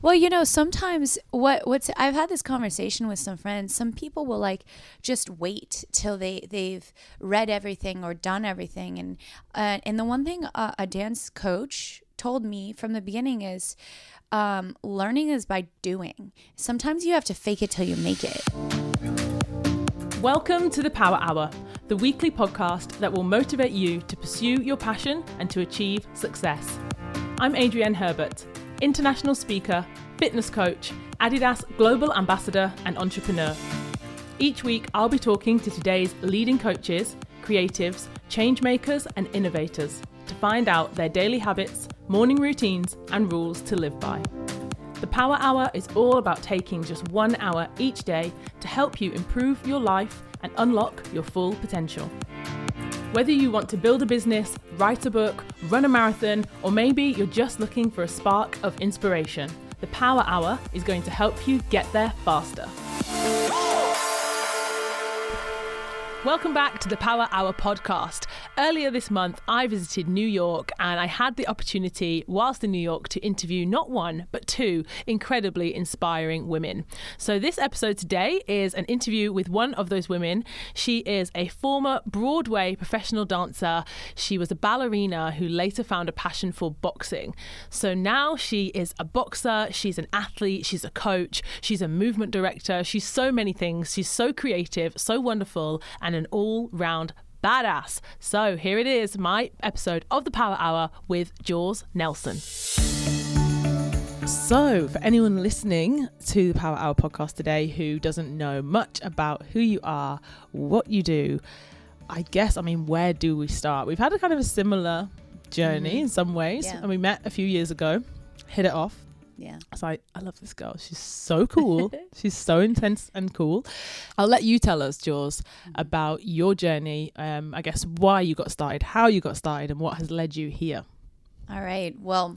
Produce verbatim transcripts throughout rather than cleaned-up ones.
Well, you know, sometimes what what's I've had this conversation with some friends. Some people will like just wait till they they've read everything or done everything, and uh, and the one thing uh, a dance coach told me from the beginning is um, learning is by doing. Sometimes you have to fake it till you make it. Welcome to the Power Hour, the weekly podcast that will motivate you to pursue your passion and to achieve success. I'm Adrienne Herbert, international speaker, fitness coach, Adidas global ambassador and entrepreneur. Each week I'll be talking to today's leading coaches, creatives, change makers and innovators to find out their daily habits, morning routines and rules to live by. The Power Hour is all about taking just one hour each day to help you improve your life and unlock your full potential. Whether you want to build a business, write a book, run a marathon, or maybe you're just looking for a spark of inspiration, the Power Hour is going to help you get there faster. Welcome back to the Power Hour podcast. Earlier this month, I visited New York and I had the opportunity, whilst in New York, to interview not one, but two incredibly inspiring women. So this episode today is an interview with one of those women. She is a former Broadway professional dancer. She was a ballerina who later found a passion for boxing. So now she is a boxer, she's an athlete, she's a coach, she's a movement director, she's so many things. She's so creative, so wonderful, and an all-round badass. So here it is, my episode of the Power Hour with Jaws Nelson. So for anyone listening to the Power Hour podcast today who doesn't know much about who you are, what you do, I guess, I mean, where do we start? We've had a kind of a similar journey mm-hmm. in some ways. Yeah. And we met a few years ago, hit it off. Yeah. So I, I love this girl. She's so cool. She's so intense and cool. I'll let you tell us, Jaws, about your journey. Um, I guess why you got started, how you got started, and what has led you here. All right. Well,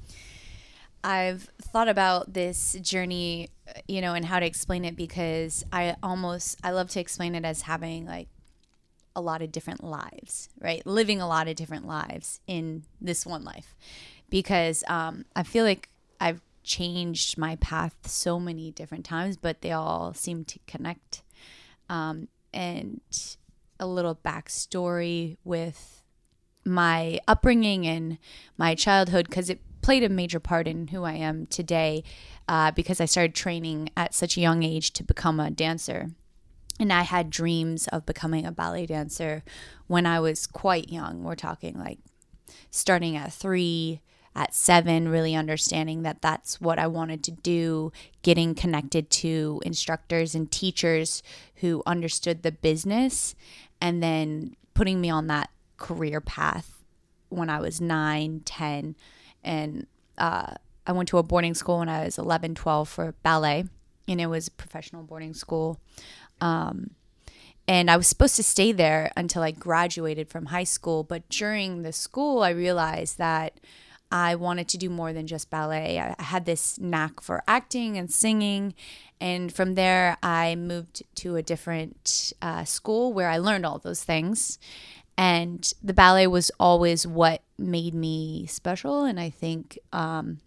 I've thought about this journey, you know, and how to explain it because I almost, I love to explain it as having like a lot of different lives, right? Living a lot of different lives in this one life because um, I feel like I've changed my path so many different times, but they all seem to connect. Um, and a little backstory with my upbringing and my childhood, because it played a major part in who I am today, uh, because I started training at such a young age to become a dancer. And I had dreams of becoming a ballet dancer when I was quite young. We're talking like starting at three, at seven, really understanding that that's what I wanted to do, getting connected to instructors and teachers who understood the business, and then putting me on that career path when I was nine, ten. And uh, I went to a boarding school when I was eleven, twelve for ballet, and it was a professional boarding school. Um, and I was supposed to stay there until I graduated from high school. But during the school, I realized that I wanted to do more than just ballet. I had this knack for acting and singing. And from there, I moved to a different uh, school where I learned all those things. And the ballet was always what made me special. And I think um,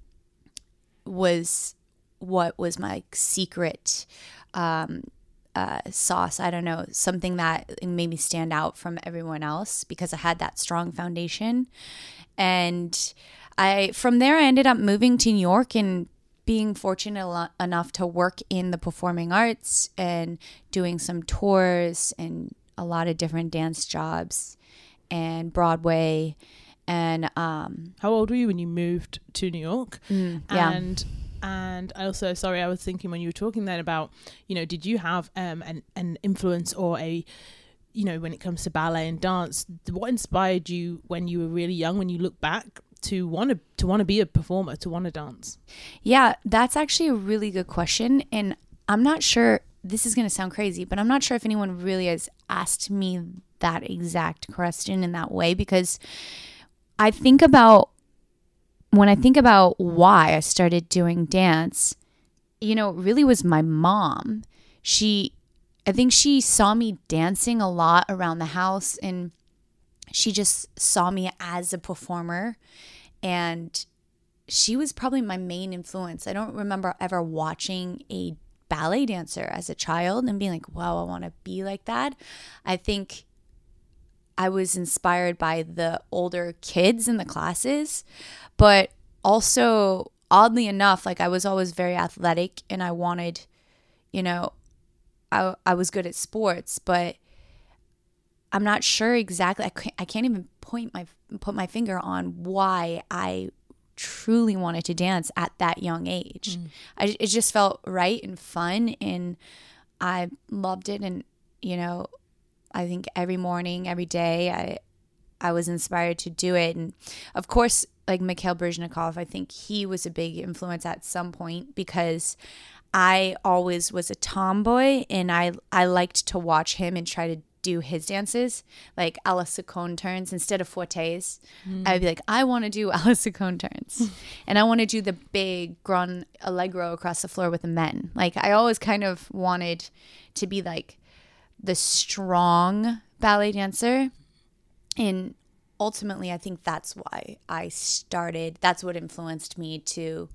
was what was my secret um, uh, sauce. I don't know, something that made me stand out from everyone else because I had that strong foundation. And I, from there, I ended up moving to New York and being fortunate enough to work in the performing arts and doing some tours and a lot of different dance jobs and Broadway. And um, how old were you when you moved to New York? Mm, yeah. And and also, sorry, I was thinking when you were talking then about, you know, did you have um an an influence or a you know, when it comes to ballet and dance, what inspired you when you were really young, when you look back, to want to to want to be a performer, to want to dance? Yeah, that's actually a really good question. And I'm not sure, this is going to sound crazy, but I'm not sure if anyone really has asked me that exact question in that way, because I think about, when I think about why I started doing dance, you know, it really was my mom. She I think she saw me dancing a lot around the house, and she just saw me as a performer. And she was probably my main influence. I don't remember ever watching a ballet dancer as a child and being like, wow, I want to be like that. I think I was inspired by the older kids in the classes, but also oddly enough, like I was always very athletic and I wanted, you know, I, I was good at sports, but I'm not sure exactly. I can't, I can't even point my put my finger on why I truly wanted to dance at that young age. Mm. I, it just felt right and fun, and I loved it. And you know, I think every morning, every day, I I was inspired to do it. And of course, like Mikhail Baryshnikov, I think he was a big influence at some point because I always was a tomboy, and I I liked to watch him and try to do his dances, like a la Ciccone turns instead of fortes. Mm. I'd be like, I want to do a la Ciccone turns. And I want to do the big Gran Allegro across the floor with the men. Like, I always kind of wanted to be like the strong ballet dancer. And ultimately, I think that's why I started, that's what influenced me to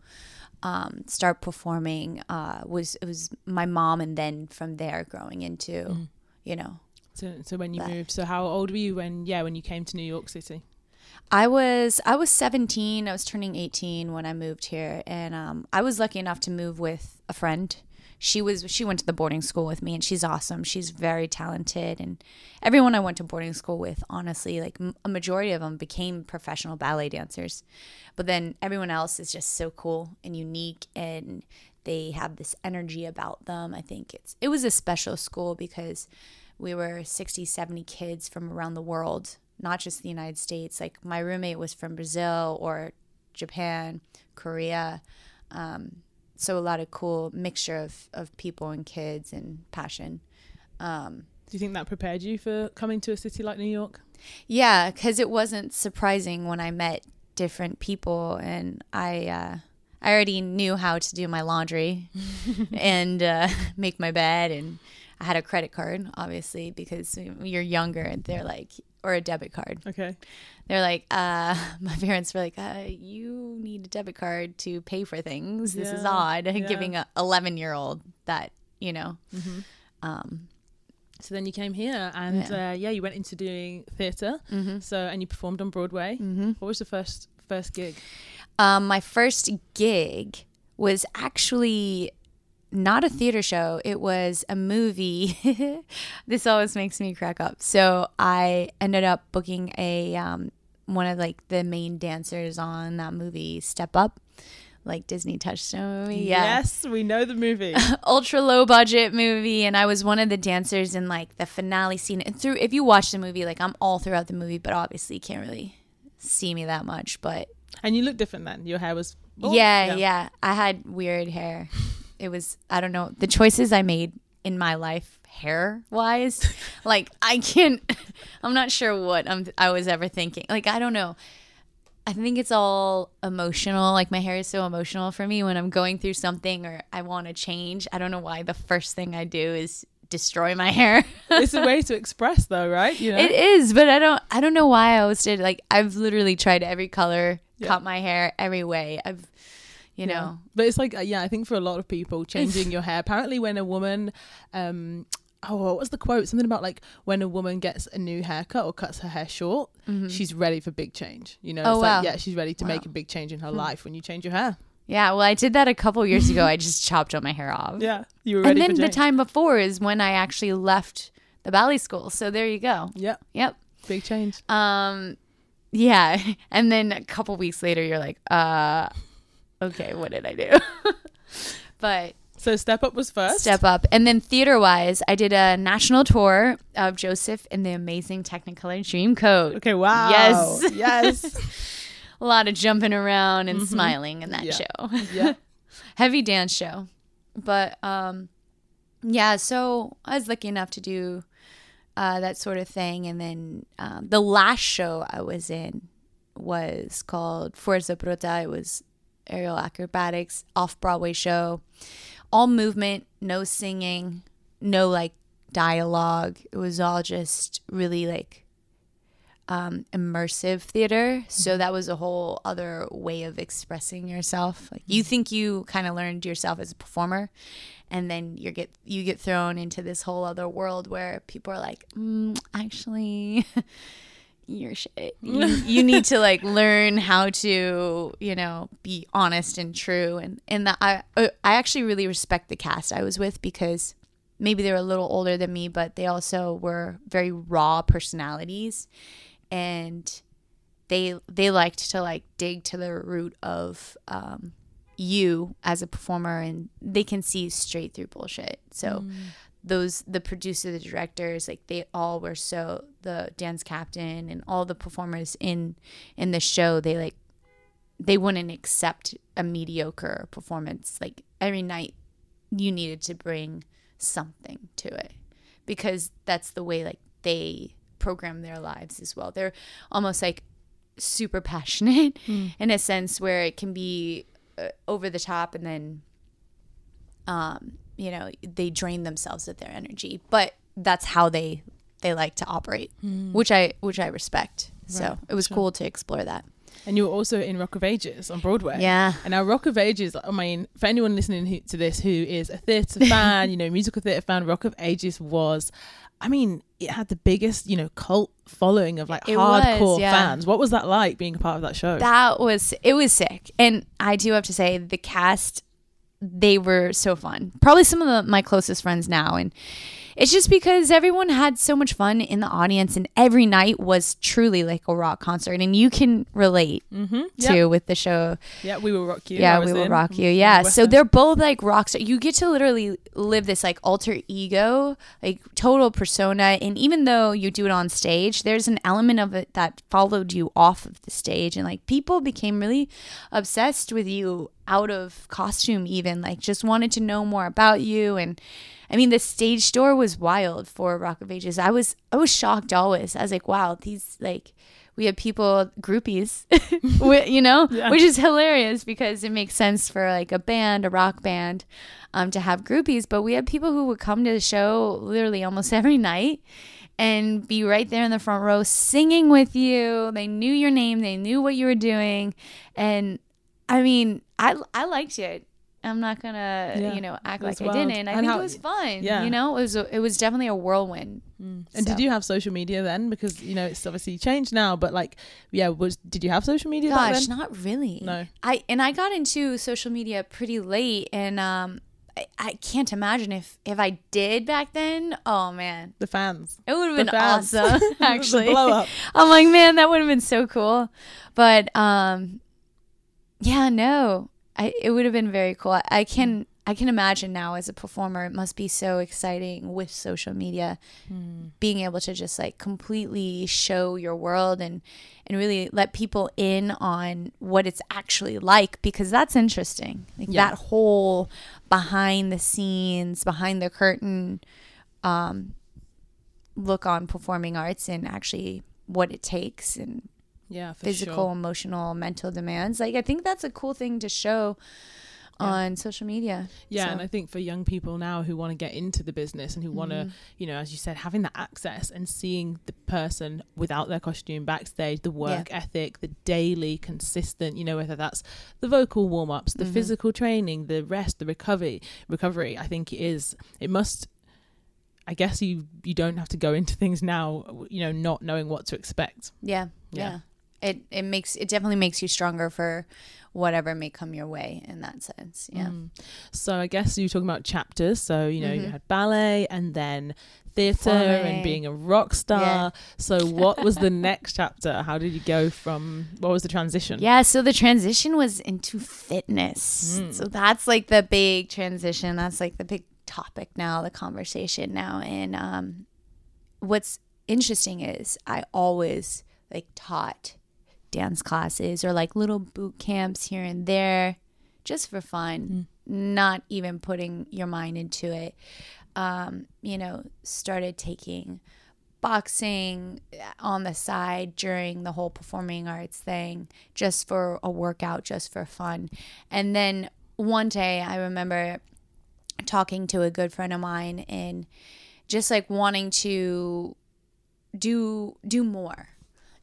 um, start performing, uh, was, it was my mom, and then from there growing into, mm. you know, So, so when you but, moved, so how old were you when, yeah, when you came to New York City? I was, I was seventeen. I was turning eighteen when I moved here. And um, I was lucky enough to move with a friend. She was, she went to the boarding school with me, and she's awesome. She's very talented. And everyone I went to boarding school with, honestly, like a majority of them became professional ballet dancers. But then everyone else is just so cool and unique, and they have this energy about them. I think it's, it was a special school because we were sixty, seventy kids from around the world, not just the United States. Like my roommate was from Brazil or Japan, Korea. Um, so a lot of cool mixture of, of people and kids and passion. Um, Do you think that prepared you for coming to a city like New York? Yeah, because it wasn't surprising when I met different people, and I uh, I already knew how to do my laundry and uh, make my bed, and I had a credit card, obviously, because you're younger, and they're like, or a debit card. Okay. They're like, uh, my parents were like, uh, you need a debit card to pay for things. This yeah, is odd. Yeah. Giving a eleven year old that, you know. Mm-hmm. Um, so then you came here, and yeah, uh, yeah you went into doing theatre. Mm-hmm. So, and you performed on Broadway. Mm-hmm. What was the first, first gig? Um, my first gig was actually not a theater show. It was a movie. This always makes me crack up. So I ended up booking a um, one of like the main dancers on that movie, Step Up, like Disney Touchstone movie. Yeah. Yes, we know the movie. Ultra low budget movie, and I was one of the dancers in like the finale scene. And through, if you watch the movie, like I'm all throughout the movie, but obviously you can't really see me that much. But and you look different then. Your hair was oh, yeah, yeah, yeah. I had weird hair. It was, I don't know, the choices I made in my life hair wise, like I can't, I'm not sure what I'm, I was ever thinking. Like, I don't know. I think it's all emotional. Like my hair is so emotional for me when I'm going through something or I want to change. I don't know why the first thing I do is destroy my hair. It's a way to express though, right? You know? It is, but I don't, I don't know why I always did. Like I've literally tried every color, yeah. cut my hair every way. I've, You know, yeah. But it's like, uh, yeah, I think for a lot of people, changing your hair. Apparently, when a woman, um, oh, what was the quote? Something about like when a woman gets a new haircut or cuts her hair short, mm-hmm. she's ready for big change. You know, oh, it's wow. like, yeah, she's ready to wow. make a big change in her hmm. life when you change your hair. Yeah, well, I did that a couple years ago. I just chopped all my hair off. Yeah, you were ready. And then for the time before is when I actually left the ballet school. So there you go. Yep. Yep. Big change. Um, yeah, and then a couple weeks later, you're like, uh. okay, what did I do? But so Step Up was first. Step Up. And then theater-wise, I did a national tour of Joseph and the Amazing Technicolor Dreamcoat. Okay, wow. Yes. Yes. A lot of jumping around and mm-hmm. smiling in that yeah. show. Yeah. Heavy dance show. But, um, yeah, so I was lucky enough to do uh, that sort of thing. And then um, the last show I was in was called Forza Bruta. It was aerial acrobatics, off-Broadway show, all movement, no singing, no like dialogue. It was all just really like um, immersive theater. So that was a whole other way of expressing yourself. Like you think you kind of learned yourself as a performer, and then you get you get thrown into this whole other world where people are like, mm, actually, you're shit. You, you need to like learn how to, you know, be honest and true. And and the, I I actually really respect the cast I was with, because maybe they were a little older than me, but they also were very raw personalities, and they they liked to like dig to the root of um, you as a performer, and they can see straight through bullshit. So mm. those the producer, the directors, like they all were so the dance captain and all the performers in in the show, they like they wouldn't accept a mediocre performance. Like every night, you needed to bring something to it, because that's the way like they program their lives as well. They're almost like super passionate mm. in a sense where it can be uh, over the top, and then um you know they drain themselves of their energy, but that's how they they like to operate, mm. which I which I respect. Right. So it was sure. cool to explore that. And you were also in Rock of Ages on Broadway. Yeah. And now Rock of Ages, I mean, for anyone listening who, to this who is a theatre fan, you know, musical theatre fan, Rock of Ages was, I mean, it had the biggest, you know, cult following of like it hardcore was, yeah. fans. What was that like being a part of that show? That was, it was sick. And I do have to say, the cast, they were so fun. Probably some of the, my closest friends now. And it's just because everyone had so much fun in the audience, and every night was truly like a rock concert, and you can relate mm-hmm. to yep. with the show. Yeah, We Will Rock You. Yeah, We Will in. Rock You. Yeah, so they're both like rock stars. You get to literally live this like alter ego, like total persona, and even though you do it on stage, there's an element of it that followed you off of the stage, and like people became really obsessed with you out of costume, even like just wanted to know more about you. And I mean, the stage door was wild for Rock of Ages. I was I was shocked always. I was like, wow, these like we had people, groupies, you know, yeah. which is hilarious because it makes sense for like a band, a rock band, um, to have groupies. But we had people who would come to the show literally almost every night and be right there in the front row singing with you. They knew your name. They knew what you were doing. And I mean, I, I liked it. I'm not gonna, yeah, you know, act like wild. I didn't. I and think how, it was fun. Yeah. You know, it was a, it was definitely a whirlwind. Mm. And so. Did you have social media then? Because you know it's obviously changed now. But like, yeah, was did you have social media? Gosh, back then? Not really. No. I and I got into social media pretty late, and um, I, I can't imagine if if I did back then. Oh man, the fans. It would have been fans. Awesome. Actually, the blow up. I'm like, man, that would have been so cool. But um, yeah, no. I, it would have been very cool. I, I can I can imagine now as a performer, it must be so exciting with social media, mm. being able to just like completely show your world and, and really let people in on what it's actually like, because that's interesting. Like yeah. that whole behind the scenes, behind the curtain um, look on performing arts and actually what it takes and Yeah, for physical, sure. emotional, mental demands. Like I think that's a cool thing to show yeah. on social media. Yeah, so. And I think for young people now who want to get into the business and who want to, mm-hmm. you know, as you said, having that access and seeing the person without their costume backstage, the work yeah. ethic, the daily consistent, you know, whether that's the vocal warm-ups, the mm-hmm. physical training, the rest, the recovery, recovery, I think it is, it must, I guess you, you don't have to go into things now, you know, not knowing what to expect. Yeah, yeah. yeah. It it makes it definitely makes you stronger for whatever may come your way in that sense. Yeah. Mm. So I guess you were talking about chapters. So, you know, mm-hmm. you had ballet and then theatre and being a rock star. Yeah. So what was the next chapter? How did you go from, what was the transition? Yeah, so the transition was into fitness. Mm. So that's like the big transition. That's like the big topic now, the conversation now. And um, what's interesting is I always like taught dance classes or like little boot camps here and there just for fun, mm. not even putting your mind into it. Um, you know, started taking boxing on the side during the whole performing arts thing, just for a workout, just for fun. And then one day I remember talking to a good friend of mine and just like wanting to do do more.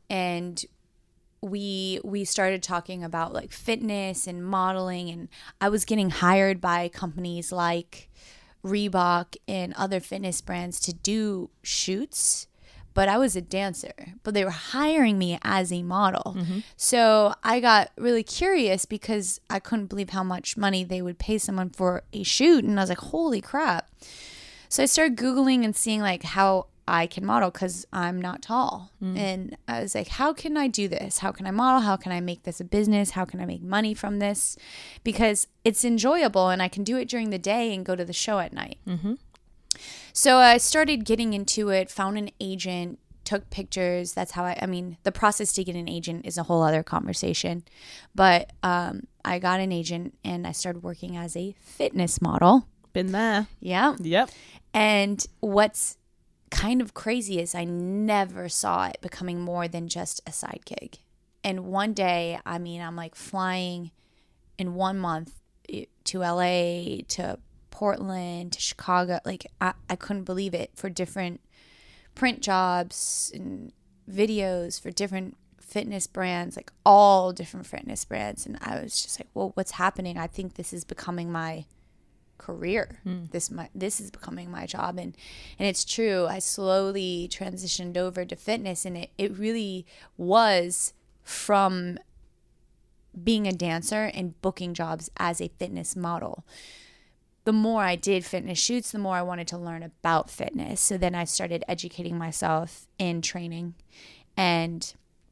and we we started talking about like fitness and modeling, and I was getting hired by companies like Reebok and other fitness brands to do shoots, but I was a dancer, but they were hiring me as a model. Mm-hmm. So I got really curious because I couldn't believe how much money they would pay someone for a shoot. And I was like, holy crap. So I started Googling and seeing like how I can model because I'm not tall. Mm. And I was like, how can I do this? How can I model? How can I make this a business? How can I make money from this? Because it's enjoyable and I can do it during the day and go to the show at night. Mm-hmm. So I started getting into it, found an agent, took pictures. That's how I, I mean, the process to get an agent is a whole other conversation. But um, I got an agent and I started working as a fitness model. Been there. Yeah. Yep. And what's kind of crazy is I never saw it becoming more than just a side gig. And one day, I mean, I'm like flying in one month to L A, to Portland, to Chicago. Like I, I couldn't believe it, for different print jobs and videos for different fitness brands, like all different fitness brands. And I was just like, well, what's happening? I think this is becoming my career. Mm. This my this is becoming my job. And and it's true. I slowly transitioned over to fitness, and it, it really was from being a dancer and booking jobs as a fitness model. The more I did fitness shoots, the more I wanted to learn about fitness. So then I started educating myself in training and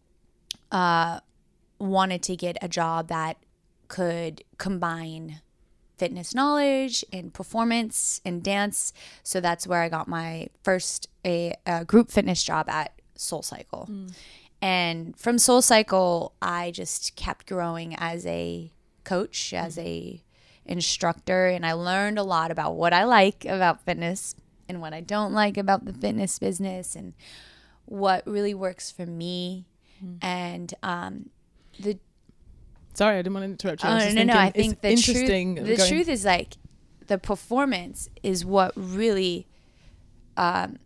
uh, wanted to get a job that could combine fitness knowledge and performance and dance. So that's where I got my first a, a group fitness job at SoulCycle. Mm. And from SoulCycle, I just kept growing as a coach, as mm. a instructor, and I learned a lot about what I like about fitness and what I don't like about the fitness business and what really works for me. Mm. And um, the Sorry, I didn't want to interrupt you. Oh, I no, no, thinking, no. I think the interesting truth, the going... truth is like the performance is what really um,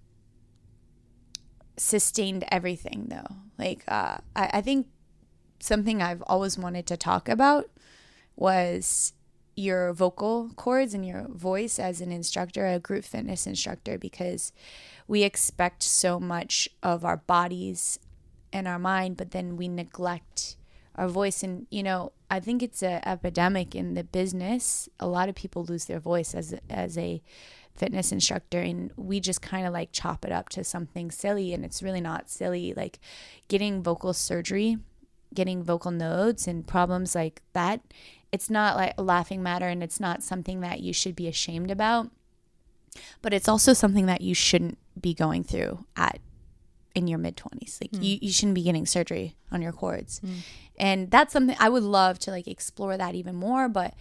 sustained everything, though. Like, uh, I, I think something I've always wanted to talk about was your vocal cords and your voice as an instructor, a group fitness instructor, because we expect so much of our bodies and our mind, but then we neglect our voice. And, you know, I think it's an epidemic in the business. A lot of people lose their voice as a, as a fitness instructor, and we just kind of like chop it up to something silly, and it's really not silly. Like getting vocal surgery, getting vocal nodes and problems like that, it's not like a laughing matter, and it's not something that you should be ashamed about, but it's also something that you shouldn't be going through at in your mid-twenties. Like mm. you, you shouldn't be getting surgery on your cords. Mm. And that's something I would love to like explore that even more, but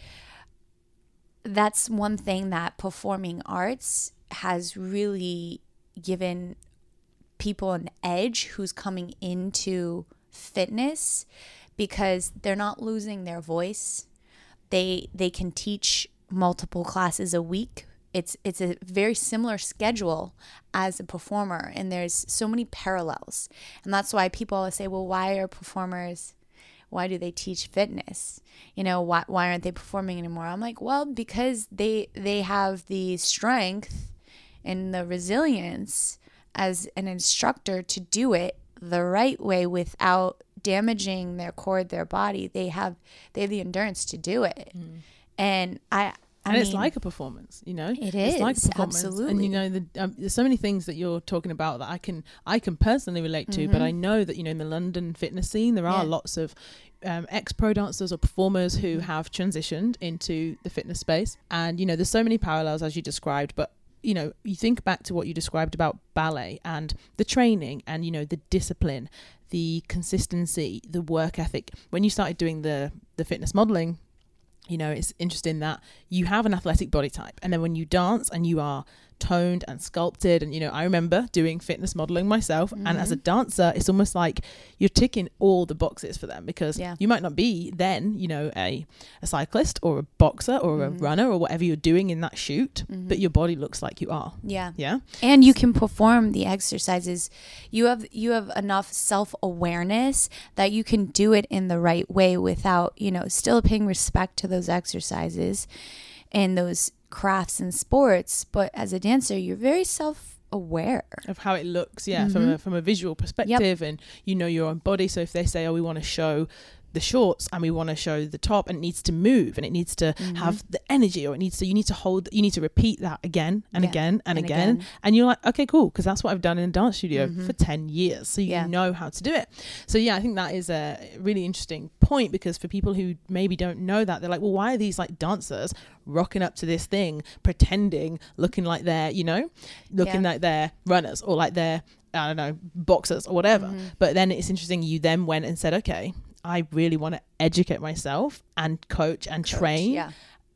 that's one thing that performing arts has really given people an edge who's coming into fitness, because they're not losing their voice. They they can teach multiple classes a week. It's it's a very similar schedule as a performer, and there's so many parallels. And that's why people always say, well, why are performers, why do they teach fitness? You know, why why aren't they performing anymore? I'm like, well, because they they have the strength and the resilience as an instructor to do it the right way without damaging their cord, their body. They have they have the endurance to do it. Mm. And I I and mean, it's like a performance, you know. It it's is like a performance. Absolutely. And you know, the, um, there's so many things that you're talking about that I can I can personally relate to. Mm-hmm. But I know that, you know, in the London fitness scene, there are yeah. lots of um, ex-pro dancers or performers who have transitioned into the fitness space. And you know, there's so many parallels as you described. But you know, you think back to what you described about ballet and the training, and you know, the discipline, the consistency, the work ethic. When you started doing the the fitness modeling, you know, it's interesting that you have an athletic body type, and then when you dance and you are toned and sculpted. And, you know, I remember doing fitness modeling myself. Mm-hmm. And as a dancer, it's almost like you're ticking all the boxes for them, because yeah. you might not be then, you know, a, a cyclist or a boxer or mm-hmm. a runner or whatever you're doing in that shoot, mm-hmm. but your body looks like you are. Yeah. Yeah. And you can perform the exercises. You have, you have enough self-awareness that you can do it in the right way without, you know, still paying respect to those exercises and those crafts and sports. But as a dancer, you're very self-aware of how it looks. Yeah. Mm-hmm. From a, from a visual perspective. Yep. And you know your own body. So if they say, oh, we want to show the shorts and we want to show the top, and it needs to move and it needs to mm-hmm. have the energy, or it needs to, you need to hold, you need to repeat that again and yeah. again and, and again. again and you're like, okay, cool, because that's what I've done in a dance studio mm-hmm. for ten years, so you yeah. know how to do it. So yeah, I think that is a really interesting point, because for people who maybe don't know that, they're like, well, why are these like dancers rocking up to this thing pretending, looking like they're, you know, looking yeah. like they're runners or like they're, I don't know, boxers or whatever. Mm-hmm. But then it's interesting, you then went and said, okay, I really want to educate myself and coach and coach, train yeah.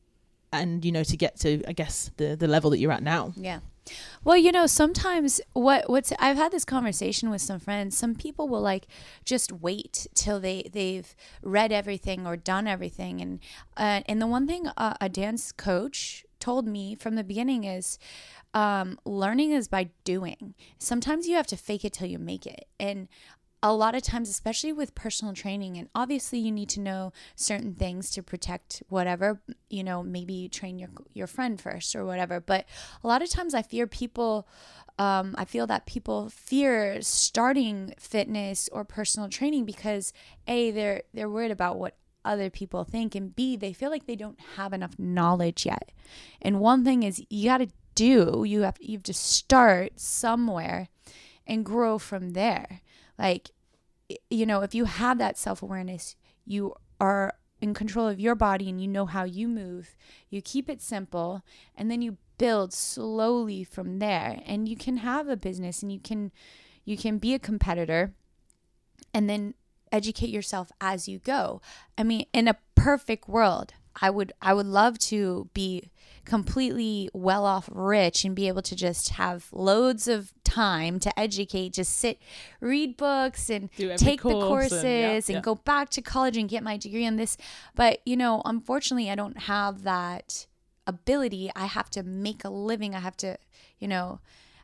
and, you know, to get to, I guess, the, the level that you're at now. Yeah. Well, you know, sometimes what what's I've had this conversation with some friends. Some people will like just wait till they they've read everything or done everything. And uh, and the one thing uh, a dance coach told me from the beginning is um, learning is by doing. Sometimes you have to fake it till you make it. And a lot of times, especially with personal training, and obviously you need to know certain things to protect whatever, you know, maybe you train your your friend first or whatever. But a lot of times I fear people, um, I feel that people fear starting fitness or personal training because A, they're they're worried about what other people think, and B, they feel like they don't have enough knowledge yet. And one thing is you got to do, you have, you have to start somewhere and grow from there. Like, you know, if you have that self-awareness, you are in control of your body and you know how you move, you keep it simple, and then you build slowly from there. And you can have a business, and you can, you can be a competitor and then educate yourself as you go. I mean, in a perfect world, I would, I would love to be completely well off rich and be able to just have loads of time to educate, just sit, read books and take course the courses and, yeah, and yeah. go back to college and get my degree in this. But, you know, unfortunately, I don't have that ability. I have to make a living. I have to, you know,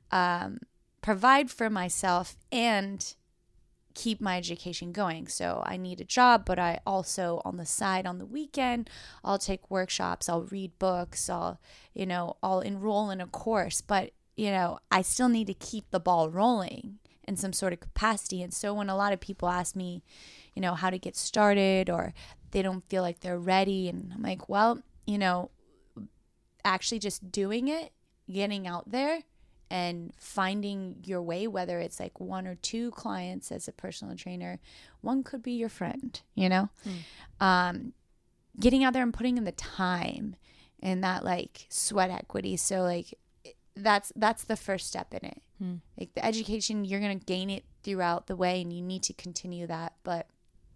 um, provide for myself and keep my education going. So I need a job, but I also on the side, on the weekend, I'll take workshops, I'll read books, I'll, you know, I'll enroll in a course, but, you know, I still need to keep the ball rolling in some sort of capacity. And so when a lot of people ask me, you know, how to get started, or they don't feel like they're ready, and I'm like, well, you know, actually just doing it, getting out there, and finding your way, whether it's like one or two clients as a personal trainer, one could be your friend, you know, mm. um, getting out there and putting in the time and that like sweat equity. So like that's, that's the first step in it. Mm. Like the education, you're going to gain it throughout the way, and you need to continue that. But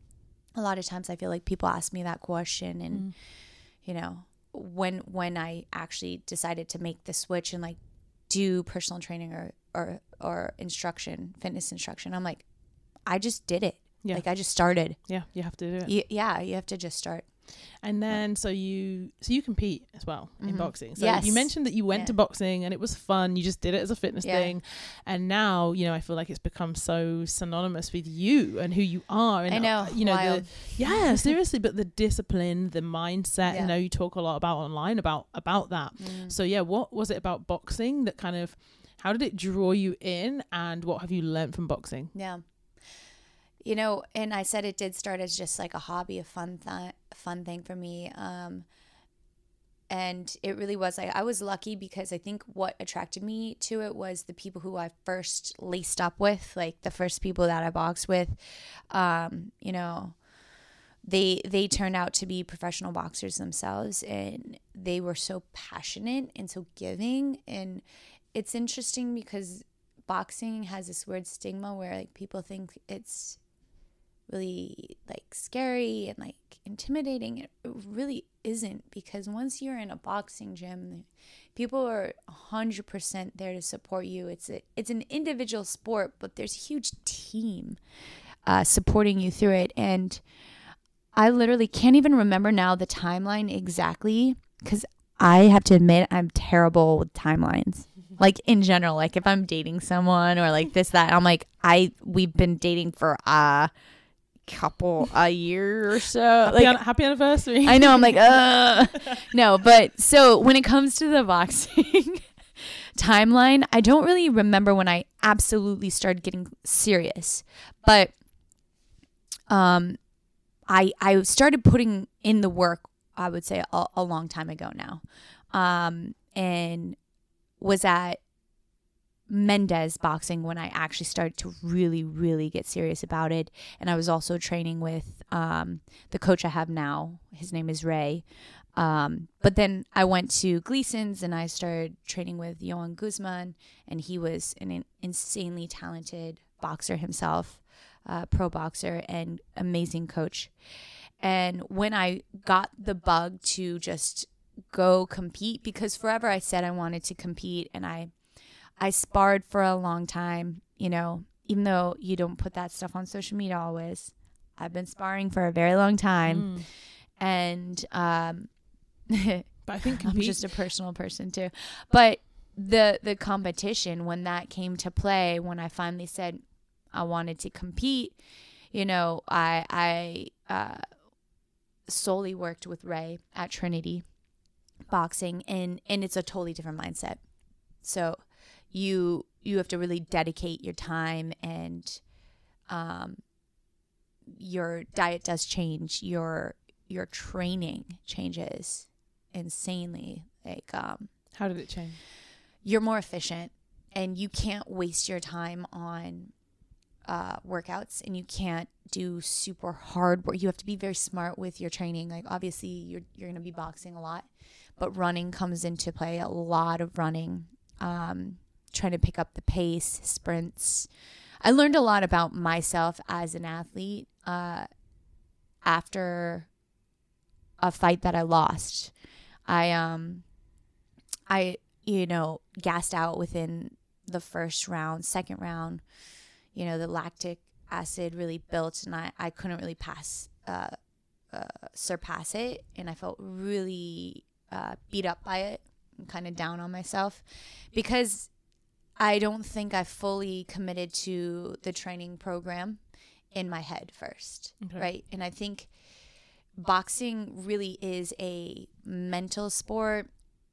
a lot of times I feel like people ask me that question, and, mm. you know, when, when I actually decided to make the switch and like do personal training or, or, or instruction, fitness instruction, I'm like, I just did it. Yeah. Like I just started. Yeah. You have to do it. You, yeah. You have to just start. And then, so you, so you compete as well in mm-hmm. boxing. So yes. you mentioned that you went yeah. to boxing and it was fun. You just did it as a fitness yeah. thing. And now, you know, I feel like it's become so synonymous with you and who you are. And, I know. You know, Wild. the, yeah, seriously, but the discipline, the mindset, yeah. you know, you talk a lot about online about, about that. Mm. So yeah, what was it about boxing that kind of, how did it draw you in, and what have you learned from boxing? Yeah. You know, and I said it did start as just like a hobby, a fun th- fun thing for me. Um, and it really was like, I was lucky because I think what attracted me to it was the people who I first laced up with, like the first people that I boxed with, um, you know, they, they turned out to be professional boxers themselves, and they were so passionate and so giving. And it's interesting because boxing has this weird stigma where like people think it's really like scary and like intimidating. It really isn't, because once you're in a boxing gym, people are one hundred percent there to support you. It's a, it's an individual sport, but there's a huge team uh, supporting you through it. And I literally can't even remember now the timeline exactly, because I have to admit I'm terrible with timelines. Like in general, like if I'm dating someone or like this, that, I'm like, I, we've been dating for a couple, a year or so. Happy, like, an- happy anniversary. I know. I'm like, uh, no, but so when it comes to the boxing timeline, I don't really remember when I absolutely started getting serious, but, um, I, I started putting in the work, I would say a, a long time ago now. Um, and was at Mendez Boxing when I actually started to really, really get serious about it. And I was also training with um, the coach I have now. His name is Ray. Um, but then I went to Gleason's and I started training with Johan Guzman, and he was an insanely talented boxer himself, uh, pro boxer and amazing coach. And when I got the bug to just go compete, because forever I said I wanted to compete, and I I sparred for a long time, you know, even though you don't put that stuff on social media always. I've been sparring for a very long time. Mm. And um but I think compete- I'm just a personal person too. But the the competition, when that came to play, when I finally said I wanted to compete, you know, I I uh solely worked with Ray at Trinity Boxing, and and it's a totally different mindset. So you you have to really dedicate your time, and um your diet does change, your your training changes insanely. Like um how did it change? You're more efficient, and you can't waste your time on uh workouts, and you can't do super hard work. You have to be very smart with your training. Like obviously you're you're going to be boxing a lot, but running comes into play, a lot of running, um trying to pick up the pace, sprints. I learned a lot about myself as an athlete uh after a fight that I lost. I um I you know gassed out within the first round. Second round, you know, the lactic acid really built, and I, I couldn't really pass, uh, uh, surpass it. And I felt really uh, beat up by it and kind of down on myself, because I don't think I fully committed to the training program in my head first. Okay. Right. And I think boxing really is a mental sport,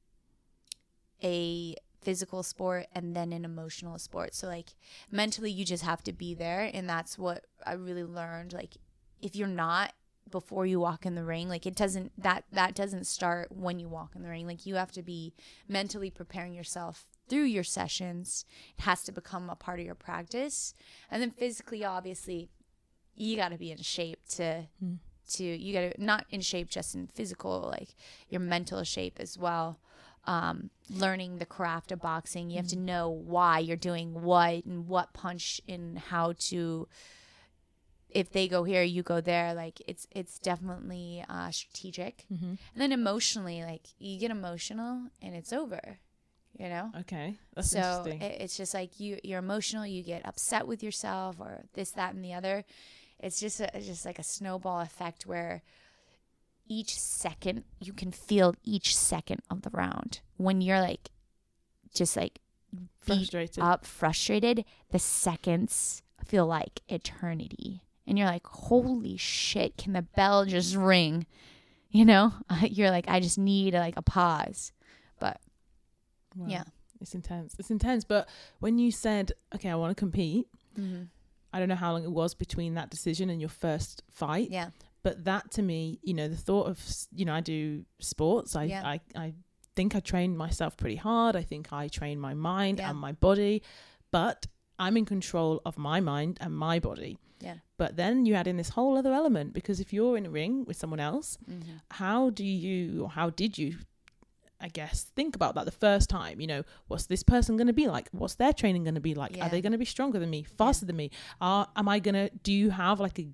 a physical sport, and then an emotional sport. So like mentally you just have to be there, and that's what I really learned. Like if you're not before you walk in the ring, like it doesn't that that doesn't start when you walk in the ring. Like you have to be mentally preparing yourself through your sessions. It has to become a part of your practice. And then physically, obviously you got to be in shape to mm. to you got to not in shape just in physical, like your mental shape as well. Um, learning the craft of boxing, you have to know why you're doing what, and what punch, and how to, if they go here, you go there. Like it's it's definitely uh, strategic. Mm-hmm. And then emotionally, like you get emotional and it's over, you know? Okay, that's so interesting. It, it's just like you you're emotional, you get upset with yourself, or this, that, and the other. It's just a, it's just like a snowball effect where each second, you can feel each second of the round. When you're like, just like frustrated up, frustrated, the seconds feel like eternity. And you're like, holy shit, can the bell just ring? You know, you're like, I just need like a pause. But wow. Yeah. It's intense. It's intense. But when you said, okay, I want to compete, mm-hmm. I don't know how long it was between that decision and your first fight. Yeah. But that to me, you know, the thought of, you know, I do sports. I, yeah. I, I think I train myself pretty hard. I think I train my mind yeah. and my body, but I'm in control of my mind and my body. Yeah. But then you add in this whole other element, because if you're in a ring with someone else, mm-hmm. how do you, or how did you, I guess, think about that the first time? You know, what's this person going to be like? What's their training going to be like? Yeah. Are they going to be stronger than me, faster yeah. than me? Are, am I going to, do you have like a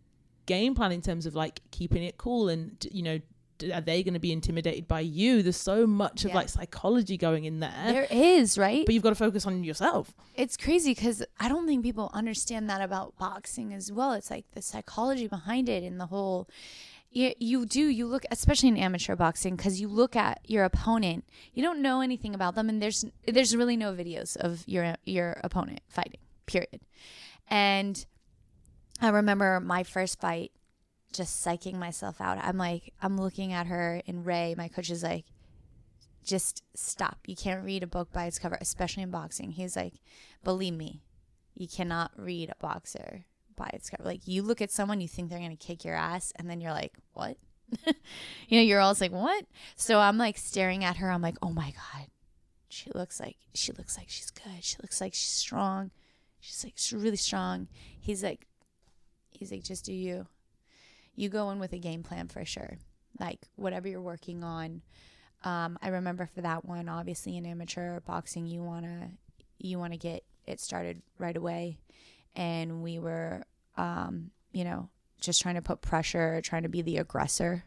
game plan in terms of like keeping it cool and, you know, are they going to be intimidated by you? There's so much of yeah. like psychology going in there. There is, right? But you've got to focus on yourself. It's crazy because I don't think people understand that about boxing as well. It's like the psychology behind it and the whole, you, you do, you look, especially in amateur boxing, because you look at your opponent, you don't know anything about them, and there's there's really no videos of your your opponent fighting, period. And I remember my first fight, just psyching myself out. I'm like, I'm looking at her, and Ray, my coach, is like, just stop. You can't read a book by its cover, especially in boxing. He's like, believe me, you cannot read a boxer by its cover. Like, you look at someone, you think they're going to kick your ass, and then you're like, what? You know, you're always like, what? So I'm like staring at her. I'm like, oh my God, she looks like, she looks like she's good. She looks like she's strong. She's like, she's really strong. He's like, he's like, just do you. You go in with a game plan for sure. Like, whatever you're working on. Um, I remember for that one, obviously in amateur boxing, you wanna you wanna get it started right away, and we were, um, you know, just trying to put pressure, trying to be the aggressor,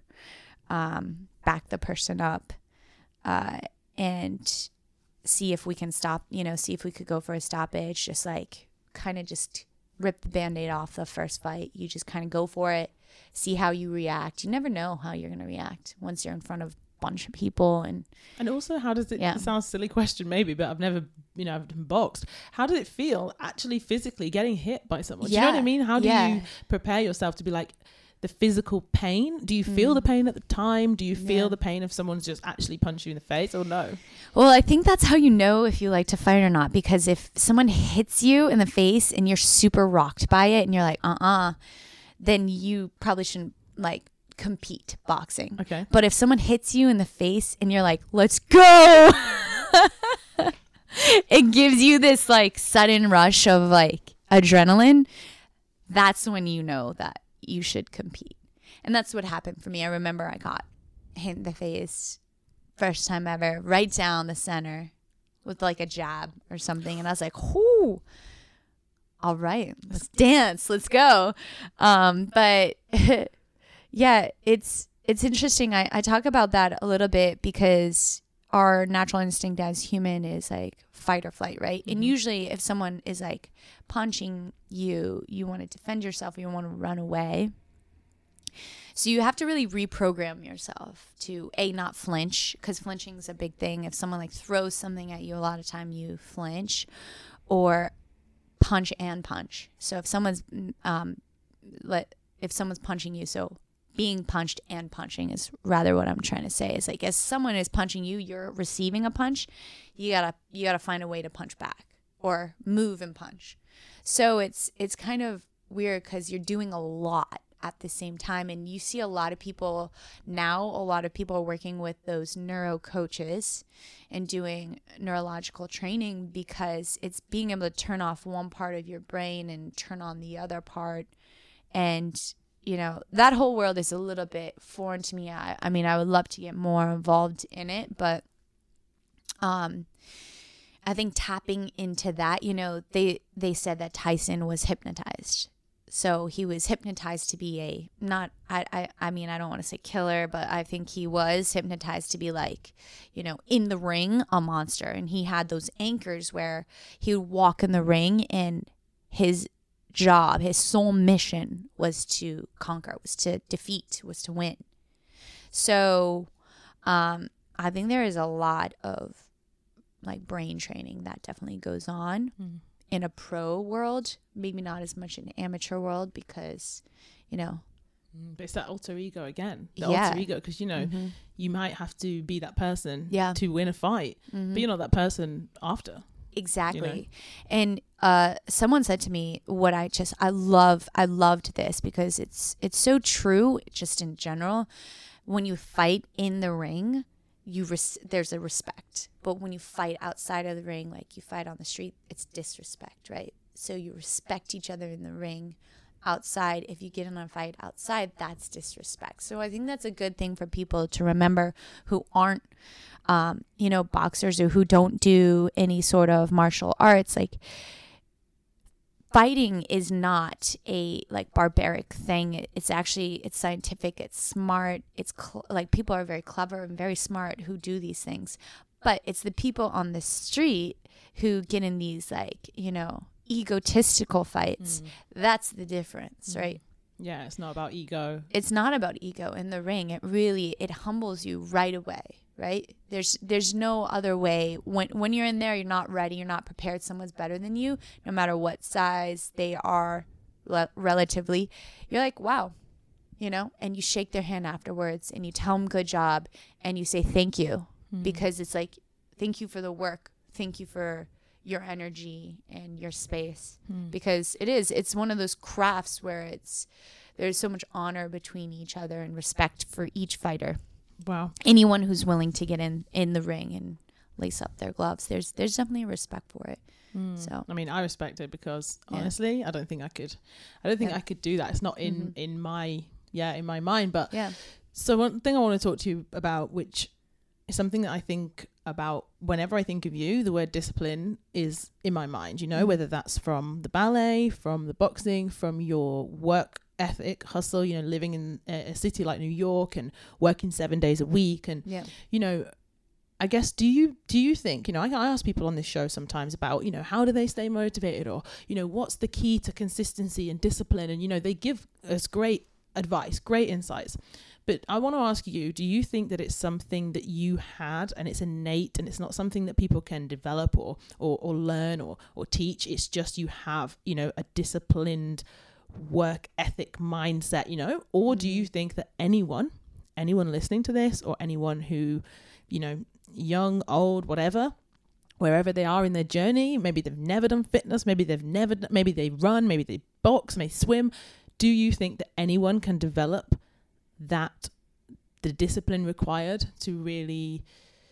um, back the person up, uh, and see if we can stop. You know, see if we could go for a stoppage. Just like kind of just rip the Band-Aid off the first fight. You just kind of go for it. See how you react. You never know how you're going to react once you're in front of a bunch of people. And and also, how does it, yeah. it sounds a silly question maybe, but I've never, you know, I've been boxed. How does it feel actually physically getting hit by someone? Yeah. Do you know what I mean? How do yeah. you prepare yourself to be like the physical pain? Do you feel mm. the pain at the time? Do you feel yeah. the pain if someone's just actually punched you in the face, or no? Well, I think that's how you know if you like to fight or not, because if someone hits you in the face and you're super rocked by it and you're like, uh-uh, then you probably shouldn't like compete boxing. Okay. But if someone hits you in the face and you're like, let's go, it gives you this like sudden rush of like adrenaline. That's when you know that you should compete. And that's what happened for me. I remember I got hit in the face first time ever, right down the center with like a jab or something. And I was like, whoo, all right, let's dance, let's go. Um, but yeah, it's it's interesting. I, I talk about that a little bit because our natural instinct as human is like fight or flight, right? Mm-hmm. And usually if someone is like punching you, you want to defend yourself, or you want to run away. So you have to really reprogram yourself to A, not flinch, because flinching is a big thing. If someone like throws something at you, a lot of time you flinch, or punch and punch. So if someone's um let if someone's punching you, so being punched and punching is rather what I'm trying to say. Is like, as someone is punching you, you're receiving a punch, you gotta you gotta find a way to punch back or move and punch. So it's it's kind of weird because you're doing a lot at the same time. And you see a lot of people now, a lot of people are working with those neuro coaches and doing neurological training, because it's being able to turn off one part of your brain and turn on the other part. And, you know, that whole world is a little bit foreign to me. I, I mean, I would love to get more involved in it, but um, I think tapping into that, you know, they, they said that Tyson was hypnotized. So he was hypnotized to be a, not, I, I, I mean, I don't want to say killer, but I think he was hypnotized to be like, you know, in the ring, a monster. And he had those anchors where he would walk in the ring, and his job, his sole mission was to conquer, was to defeat, was to win. So um, I think there is a lot of like brain training that definitely goes on. Mm-hmm. In a pro world, maybe not as much in the amateur world, because, you know. But it's that alter ego again. The yeah. alter ego, because, you know, mm-hmm. you might have to be that person yeah. to win a fight, mm-hmm. but you're not that person after. Exactly. You know? And uh, someone said to me, what I just, I love, I loved this because it's, it's so true, just in general. When you fight in the ring, you res- there's a respect, but when you fight outside of the ring, like you fight on the street, it's disrespect, right? So you respect each other in the ring. Outside, if you get in a fight outside, that's disrespect. So I think that's a good thing for people to remember who aren't um you know boxers, or who don't do any sort of martial arts. Like, fighting is not a like barbaric thing. It's actually, it's scientific, it's smart, it's cl- like people are very clever and very smart who do these things, but it's the people on the street who get in these like, you know, egotistical fights. Mm. That's the difference, mm. right? Yeah, it's not about ego. It's not about ego in the ring. It really, it humbles you right away, right? There's there's no other way. When when you're in there, you're not ready, you're not prepared. Someone's better than you, no matter what size they are le- relatively. You're like, wow, you know, and you shake their hand afterwards and you tell them good job and you say thank you mm. because it's like, thank you for the work. Thank you for your energy and your space mm. because it is, it's one of those crafts where it's, there's so much honor between each other and respect for each fighter. Wow. Anyone who's willing to get in, in the ring and lace up their gloves, there's, there's definitely a respect for it. Mm. So, I mean, I respect it because honestly, yeah. I don't think I could, I don't think yeah. I could do that. It's not in, mm-hmm. in my, yeah, in my mind, but yeah. So one thing I want to talk to you about, which is something that I think about whenever I think of you, the word discipline is in my mind, you know, mm. whether that's from the ballet, from the boxing, from your work ethic, hustle, you know, living in a, a city like New York and working seven days a week. And, yeah. you know, I guess, do you, do you think, you know, I, I ask people on this show sometimes about, you know, how do they stay motivated, or, you know, what's the key to consistency and discipline? And, you know, they give us great advice, great insights. But I want to ask you, do you think that it's something that you had and it's innate and it's not something that people can develop or or, or learn or, or teach? It's just you have, you know, a disciplined work ethic mindset, you know? Or do you think that anyone, anyone listening to this, or anyone who, you know, young, old, whatever, wherever they are in their journey, maybe they've never done fitness, maybe they've never, maybe they run, maybe they box, maybe swim. Do you think that anyone can develop that, the discipline required to really,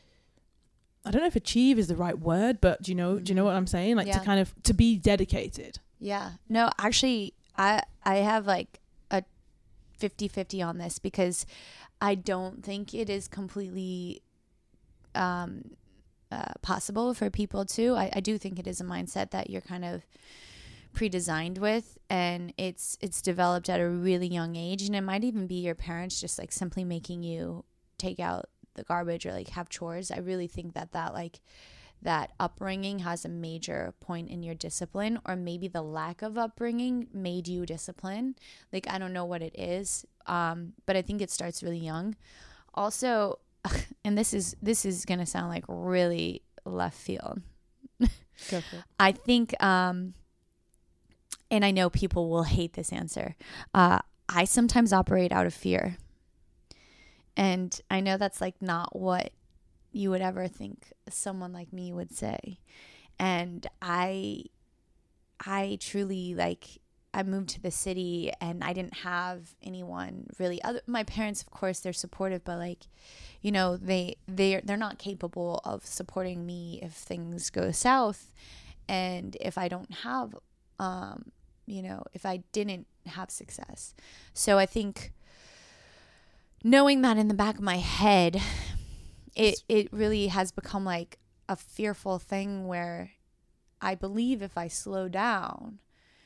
I don't know if achieve is the right word, but do you know, mm-hmm. do you know what I'm saying? Like yeah. to kind of, to be dedicated. Yeah. No, actually, I, I have like a fifty-fifty on this, because I don't think it is completely um, uh, possible for people to. I, I do think it is a mindset that you're kind of pre-designed with, and it's it's developed at a really young age, and it might even be your parents just like simply making you take out the garbage or like have chores. I really think that that like that upbringing has a major point in your discipline, or maybe the lack of upbringing made you disciplined. Like, I don't know what it is, um but I think it starts really young. Also, and this is this is gonna sound like really left field. Go for it. I think um and I know people will hate this answer. Uh, I sometimes operate out of fear. And I know that's like not what you would ever think someone like me would say. And I, I truly like, I moved to the city and I didn't have anyone really other. My parents, of course, they're supportive, but like, you know, they, they're, they're not capable of supporting me if things go south. And if I don't have, um, you know, if I didn't have success. So I think knowing that in the back of my head, it it really has become like a fearful thing where I believe if I slow down,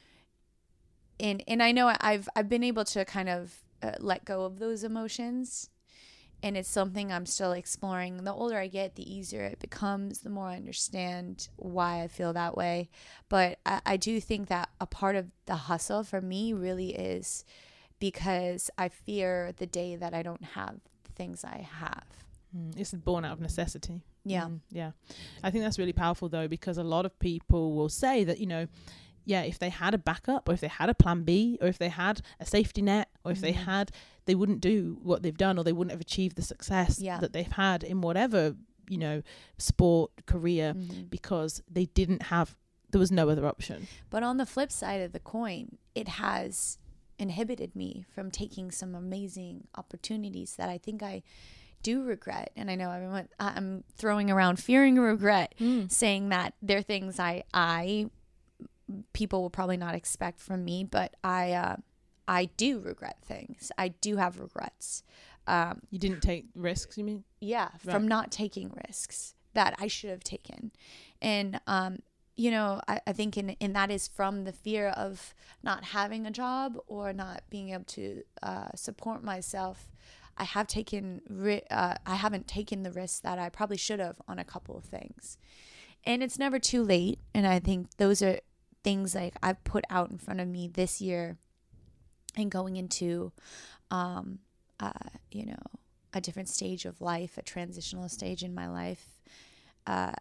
and and I know I've I've been able to kind of uh, let go of those emotions. And it's something I'm still exploring. The older I get, the easier it becomes, the more I understand why I feel that way. But I, I do think that a part of the hustle for me really is because I fear the day that I don't have the things I have. Mm, it's born out of necessity. Yeah. Mm, yeah. I think that's really powerful, though, because a lot of people will say that, you know, yeah, if they had a backup, or if they had a plan B, or if they had a safety net, or if mm-hmm. they had, they wouldn't do what they've done, or they wouldn't have achieved the success yeah. that they've had in whatever, you know, sport, career, mm-hmm. because they didn't have, there was no other option. But on the flip side of the coin, it has inhibited me from taking some amazing opportunities that I think I do regret. And I know everyone, I'm throwing around fearing regret, mm. saying that there are things I, I, people will probably not expect from me, but I uh, I do regret things. I do have regrets. Um, you didn't take risks, you mean? Yeah, right. From not taking risks that I should have taken. And, um, you know, I, I think in, in that is from the fear of not having a job or not being able to uh, support myself. I have taken, ri- uh, I haven't taken the risks that I probably should have on a couple of things. And it's never too late. And I think those are things like I've put out in front of me this year and going into, um, uh, you know, a different stage of life, a transitional stage in my life. Uh,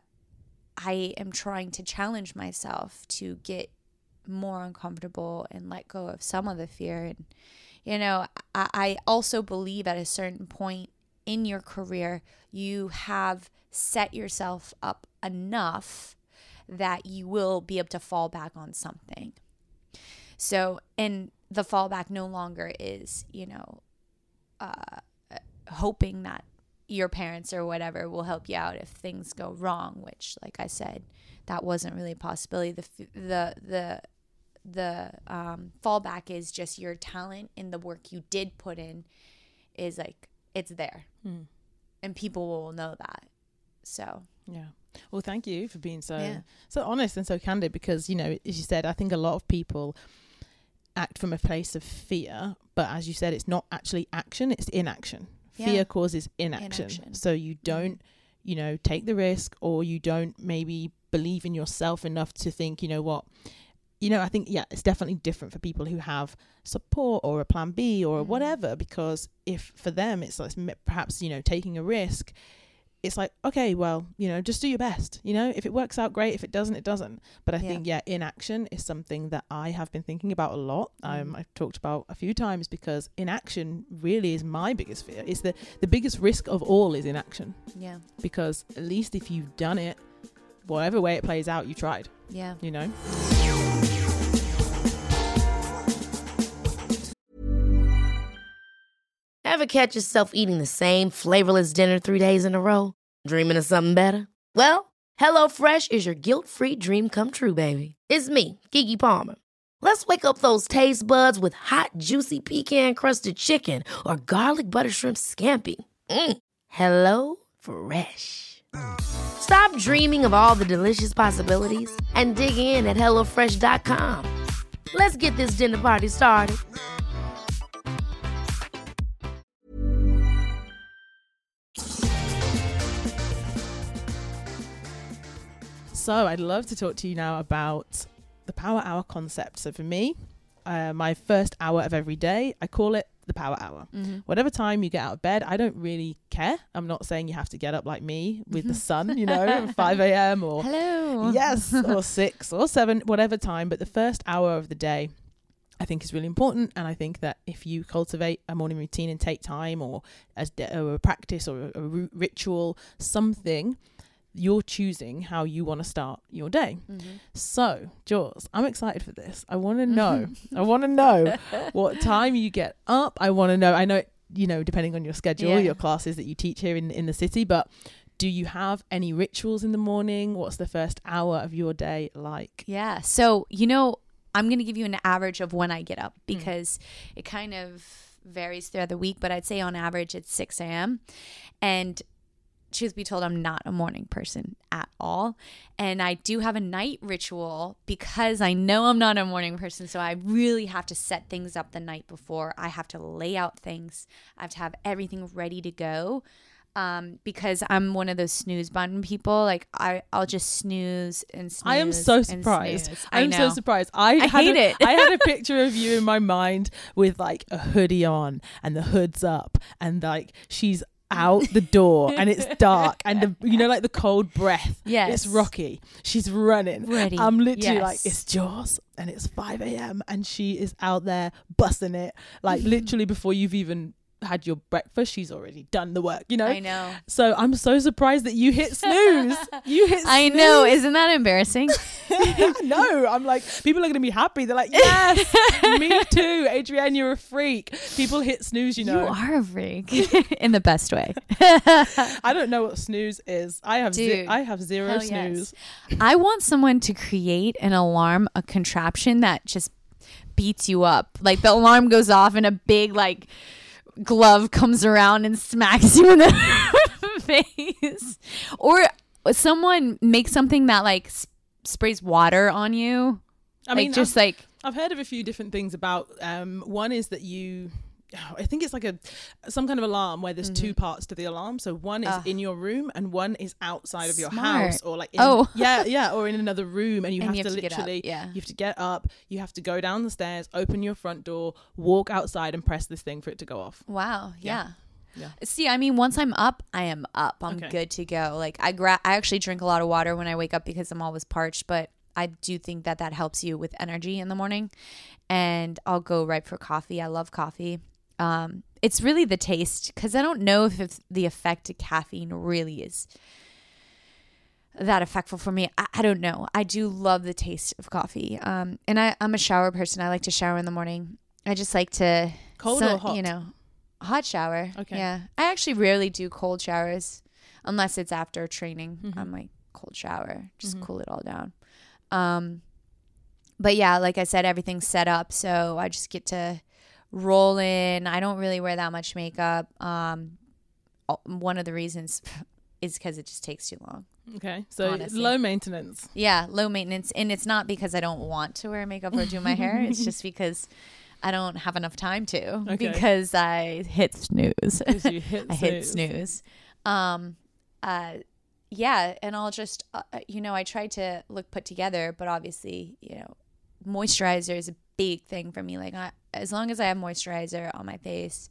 I am trying to challenge myself to get more uncomfortable and let go of some of the fear. And, you know, I, I also believe at a certain point in your career, you have set yourself up enough that you will be able to fall back on something. So, and the fallback no longer is, you know, uh, hoping that your parents or whatever will help you out if things go wrong, which, like I said, that wasn't really a possibility. The the the the um, fallback is just your talent and the work you did put in is like, it's there. Mm. And people will know that. So, yeah. Well, thank you for being so, yeah. so honest and so candid, because, you know, as you said, I think a lot of people act from a place of fear, but as you said, it's not actually action, it's inaction. Yeah. Fear causes inaction. inaction. So you don't, mm. you know, take the risk, or you don't maybe believe in yourself enough to think, you know what, you know, I think, yeah, it's definitely different for people who have support or a plan B or mm. whatever, because if for them it's like perhaps, you know, taking a risk, it's like, okay, well, you know, just do your best. You know, if it works out, great. If it doesn't, it doesn't. But I yeah. think, yeah, inaction is something that I have been thinking about a lot. Mm. Um, I've talked about a few times, because inaction really is my biggest fear. It's the, the biggest risk of all is inaction. Yeah. Because at least if you've done it, whatever way it plays out, you tried. Yeah. You know? Ever catch yourself eating the same flavorless dinner three days in a row? Dreaming of something better? Well, HelloFresh is your guilt-free dream come true, baby. It's me, Keke Palmer. Let's wake up those taste buds with hot, juicy pecan-crusted chicken or garlic butter shrimp scampi. Mm. Hello Fresh. Stop dreaming of all the delicious possibilities and dig in at hello fresh dot com. Let's get this dinner party started. So I'd love to talk to you now about the Power Hour concept. So for me, uh, my first hour of every day, I call it the Power Hour. Mm-hmm. Whatever time you get out of bed, I don't really care. I'm not saying you have to get up like me with the sun, you know, five a.m. or hello, yes, or six or seven, whatever time. But the first hour of the day, I think, is really important. And I think that if you cultivate a morning routine and take time, or as de- or a practice or a, a r- ritual, something, you're choosing how you want to start your day. Mm-hmm. So, Jules, I'm excited for this. I want to know, I want to know what time you get up. I want to know, I know, it, you know, depending on your schedule, yeah. your classes that you teach here in, in the city, but do you have any rituals in the morning? What's the first hour of your day like? Yeah. So, you know, I'm going to give you an average of when I get up, because mm. it kind of varies throughout the week, but I'd say on average it's six a.m. And truth be told, I'm not a morning person at all. And I do have a night ritual because I know I'm not a morning person. So I really have to set things up the night before. I have to lay out things. I have to have everything ready to go. Um, because I'm one of those snooze button people. Like I, I'll just snooze and snooze. I am so surprised. I'm so surprised. I, I had hate a, it. I had a picture of you in my mind with like a hoodie on and the hood's up, and like she's out the door and it's dark and the, you know, like the cold breath. Yes, it's Rocky. She's running. Ready. I'm literally yes. like, it's Jaws and it's five a.m. and she is out there busting it. Like literally before you've even had your breakfast, she's already done the work, you know? I know. So I'm so surprised that you hit snooze. You hit snooze. I know. Isn't that embarrassing? No, I'm like, people are going to be happy. They're like, yes, me too. Adrienne, you're a freak. People hit snooze, you know. You are a freak in the best way. I don't know what snooze is. I have Dude, zi- I have zero snooze. Yes. I want someone to create an alarm, a contraption that just beats you up. Like the alarm goes off and a big like glove comes around and smacks you in the face, or someone makes something that like sprays water on you. I mean, like, just I've, like I've heard of a few different things about. Um, one is that you. I think it's like a some kind of alarm where there's mm-hmm. two parts to the alarm. So one is uh, in your room and one is outside of your smart. house, or like in, oh yeah yeah or in another room, and you, and have, you have to, to literally yeah. you have to get up, you have to go down the stairs, open your front door, walk outside and press this thing for it to go off. Wow. Yeah. Yeah. Yeah. See, I mean, once I'm up, I am up. I'm okay. good to go. Like I gra- I actually drink a lot of water when I wake up because I'm always parched, but I do think that that helps you with energy in the morning. And I'll go right for coffee. I love coffee. Um, it's really the taste, because I don't know if it's the effect of caffeine really is that effectful for me. I, I don't know. I do love the taste of coffee. Um, and I, I'm a shower person. I like to shower in the morning. I just like to cold so, or hot? You know, hot shower. Okay. Yeah. I actually rarely do cold showers unless it's after training. Mm-hmm. I'm like cold shower, just mm-hmm. cool it all down. Um, but yeah, like I said, everything's set up, so I just get to roll in. I don't really wear that much makeup. Um, one of the reasons is because it just takes too long. Okay, so honestly. Low maintenance. Yeah, low maintenance, and it's not because I don't want to wear makeup or do my hair. It's just because I don't have enough time to, okay. because I hit snooze. You hit I snooze. hit snooze. Um, uh, yeah, and I'll just, uh, you know, I try to look put together, but obviously, you know, moisturizer is a big thing for me. Like, I, as long as I have moisturizer on my face,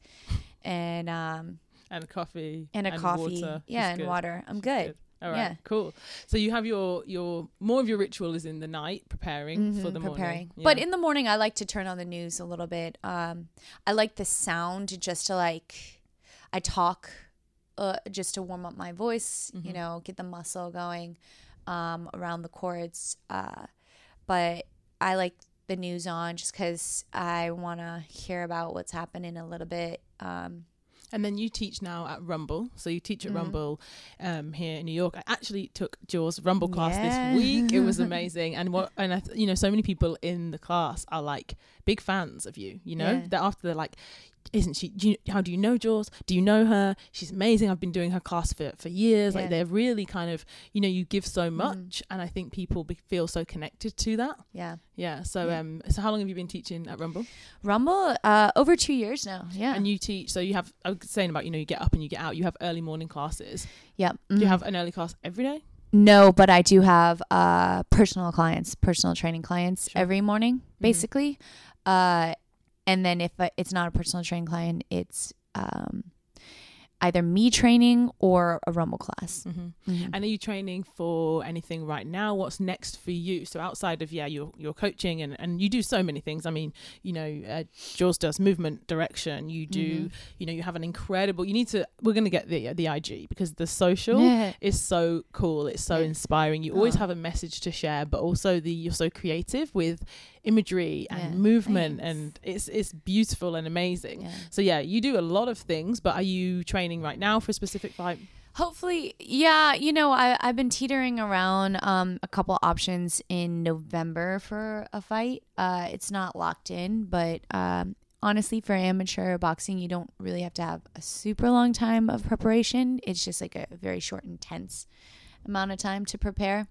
and um, and coffee, and a and coffee, water, yeah, and good. water, I'm good. good. All right, yeah. Cool. So you have your your more of your ritual is in the night, preparing mm-hmm, for the preparing. morning. Yeah. But in the morning, I like to turn on the news a little bit. Um, I like the sound just to like, I talk. Uh, just to warm up my voice, mm-hmm. you know, get the muscle going um, around the cords. Uh, but I like the news on just because I want to hear about what's happening a little bit. Um, and then you teach now at Rumble. So you teach at mm-hmm. Rumble um, here in New York. I actually took Jaws Rumble class yeah. this week. It was amazing. And what and I th- you know, so many people in the class are like big fans of you. You know, yeah. that after they're like, isn't she, do you, how do you know Jaws? Do you know her? She's amazing. I've been doing her class for, for years. Yeah. Like, they're really kind of, you know, you give so much, mm. and I think people be, feel so connected to that. Yeah. Yeah. So, yeah. um, so how long have you been teaching at Rumble? Rumble, uh, over two years now. Yeah. And you teach, so you have, I was saying about, you know, you get up and you get out, you have early morning classes. Yeah. Mm-hmm. Do you have an early class every day? No, but I do have, uh, personal clients, personal training clients sure. every morning, basically. Mm-hmm. Uh, And then if it's not a personal training client, it's um, either me training or a Rumble class. Mm-hmm. Mm-hmm. And are you training for anything right now? What's next for you? So outside of, yeah, your your coaching and, and you do so many things. I mean, you know, uh, Jaws does movement direction. You do, mm-hmm. you know, you have an incredible, you need to, we're going to get the the I G because the social yeah. is so cool. It's so yeah. inspiring. You always oh. have a message to share, but also the you're so creative with imagery and yeah, movement, thanks. and it's it's beautiful and amazing. Yeah. So yeah, you do a lot of things, but are you training right now for a specific fight? Hopefully, yeah. You know, I, I've been teetering around um, a couple options in November for a fight. Uh, it's not locked in, but um, honestly, for amateur boxing, you don't really have to have a super long time of preparation. It's just like a very short, intense amount of time to prepare.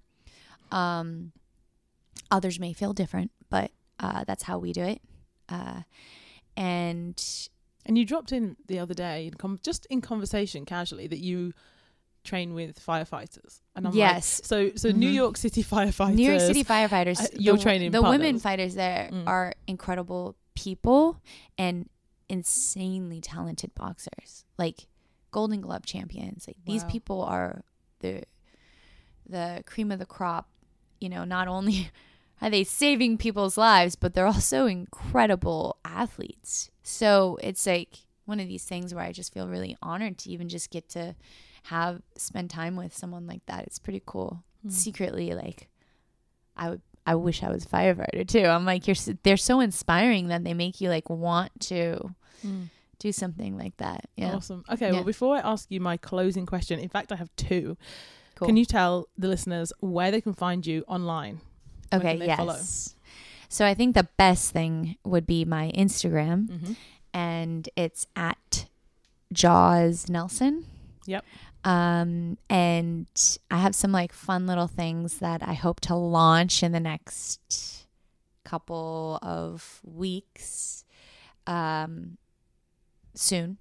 Um, others may feel different, but uh, that's how we do it. Uh, and and you dropped in the other day, in com- just in conversation, casually, that you train with firefighters. And I'm yes. like, so so mm-hmm. New York City firefighters. New York City firefighters. Uh, you're the, training the partners. women fighters there mm. are incredible people and insanely talented boxers, like Golden Glove champions. Like wow. These people are the the cream of the crop. You know, not only are they saving people's lives, but they're also incredible athletes. So it's like one of these things where I just feel really honored to even just get to have spend time with someone like that. It's pretty cool. Mm. Secretly, like I would, I wish I was a firefighter too. I'm like, you're, they're so inspiring that they make you like want to mm. do something like that. Yeah. Awesome. Okay. Yeah. Well, before I ask you my closing question, in fact, I have two. Cool. Can you tell the listeners where they can find you online? Okay. Yes. Follow? So I think the best thing would be my Instagram, mm-hmm. and it's at Jaws Nelson. Yep. Um, and I have some like fun little things that I hope to launch in the next couple of weeks, um, soon.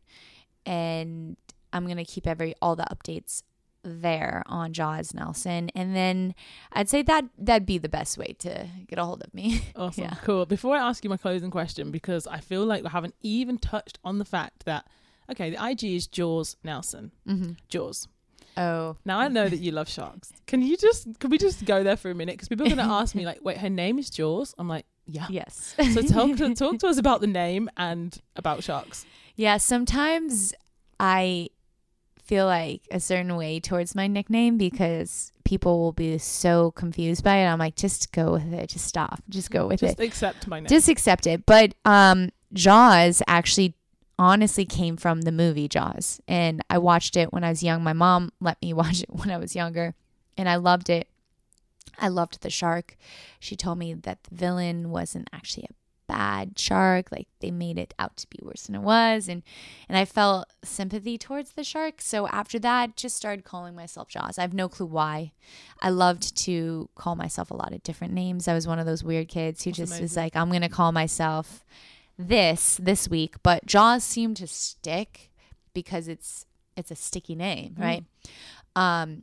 And I'm going to keep every, all the updates there on Jaws Nelson. And then I'd say that that'd be the best way to get a hold of me. Awesome. Yeah. Cool. Before I ask you my closing question, because I feel like we haven't even touched on the fact that, okay, the I G is Jaws Nelson. Mm-hmm. Jaws. Oh. Now I know that you love sharks. Can you just, can we just go there for a minute? Because people are going to ask me like, wait, her name is Jaws? I'm like, yeah. Yes. So talk to, talk to us about the name and about sharks. Yeah. Sometimes I feel like a certain way towards my nickname because people will be so confused by it. I'm like, just go with it. Just stop. Just go with just it. Just accept my name. Just accept it. But um, Jaws actually honestly came from the movie Jaws. And I watched it when I was young. My mom let me watch it when I was younger. And I loved it. I loved the shark. She told me that the villain wasn't actually a bad shark, like they made it out to be worse than it was, and and I felt sympathy towards the shark. So after that, just started calling myself Jaws. I have no clue why. I loved to call myself a lot of different names. I was one of those weird kids who That's just amazing. was like, I'm gonna call myself this this week, but Jaws seemed to stick because it's it's a sticky name, right? Mm. um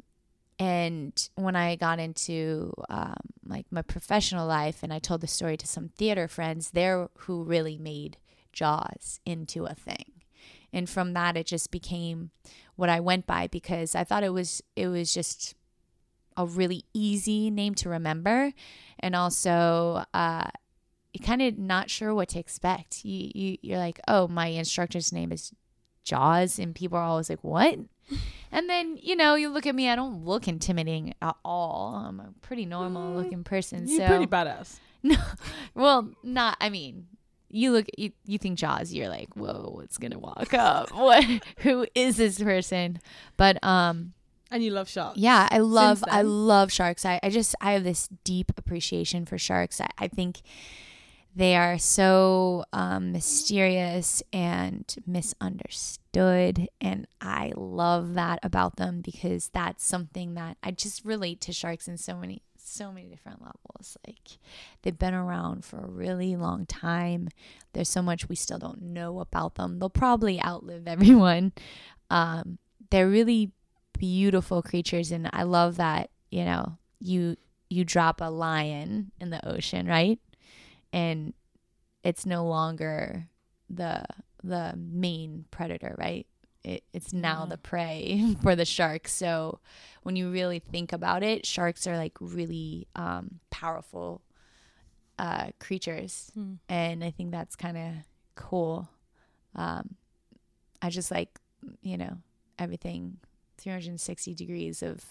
And when I got into um, like my professional life and I told the story to some theater friends, they're who really made Jaws into a thing. And from that, it just became what I went by because I thought it was it was just a really easy name to remember. And also, uh, you're kind of not sure what to expect. You, you, you're like, oh, my instructor's name is Jaws. And people are always like, what? And then, you know, you look at me, I don't look intimidating at all. I'm a pretty normal looking person. You're so pretty badass. No, well, not, I mean, you look, you, you think Jaws, you're like, whoa, what's going to walk up? What, who is this person? But, um, and you love sharks. Yeah, I love, Since I then. love sharks. I, I just, I have this deep appreciation for sharks. I, I think they are so um, mysterious and misunderstood. And I love that about them because that's something that I just relate to sharks in so many, so many different levels. Like they've been around for a really long time. There's so much we still don't know about them. They'll probably outlive everyone. Um, they're really beautiful creatures. And I love that, you know, you, you drop a lion in the ocean, right? And it's no longer the the main predator, right? It, it's now Yeah. the prey for the sharks. So when you really think about it, sharks are like really um, powerful uh, creatures. Hmm. And I think that's kind of cool. Um, I just like, you know, everything three hundred sixty degrees of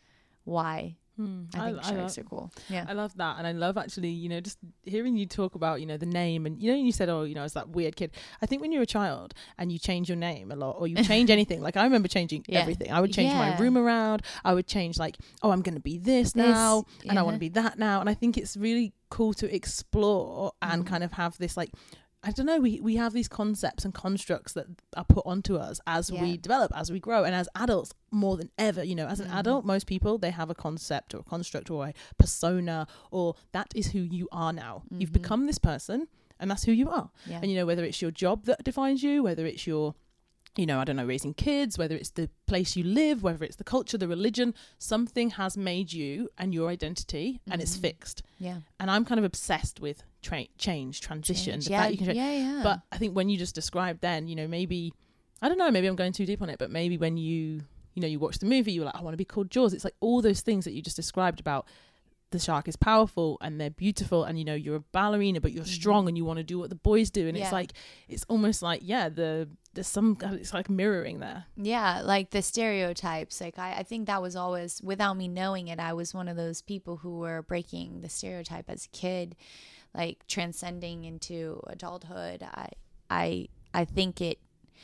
why Hmm. I think I sharks love, are cool. Yeah. I love that. And I love actually, you know, just hearing you talk about, you know, the name and, you know, you said, oh, you know, it's that weird kid. I think when you're a child and you change your name a lot or you change anything, like I remember changing Yeah. everything. I would change Yeah. my room around. I would change like, oh, I'm going to be this, This, now and I yeah. want to be that now. And I think it's really cool to explore and Mhm. kind of have this like, I don't know, we, we have these concepts and constructs that are put onto us as Yeah. we develop, as we grow. And as adults, more than ever, you know, as an Mhm. adult, most people, they have a concept or a construct or a persona, or that is who you are now. You've Mhm. become this person and that's who you are. Yeah. And, you know, whether it's your job that defines you, whether it's your, you know, I don't know, raising kids, whether it's the place you live, whether it's the culture, the religion, something has made you and your identity and it's Mhm. fixed. Yeah. And I'm kind of obsessed with tra- change, transition. Change. the Yeah, fact you can change. yeah, yeah. But I think when you just described then, you know, maybe, I don't know, maybe I'm going too deep on it, but maybe when you, you know, you watch the movie, you were like, I want to be called Jaws. It's like all those things that you just described about the shark is powerful and they're beautiful and, you know, you're a ballerina, but you're Mhm. strong and you want to do what the boys do. And Yeah. it's like, it's almost like, yeah, the there's some, it's like mirroring there. Yeah, like the stereotypes. Like I, I think that was always, without me knowing it, I was one of those people who were breaking the stereotype as a kid, like transcending into adulthood. I I I think it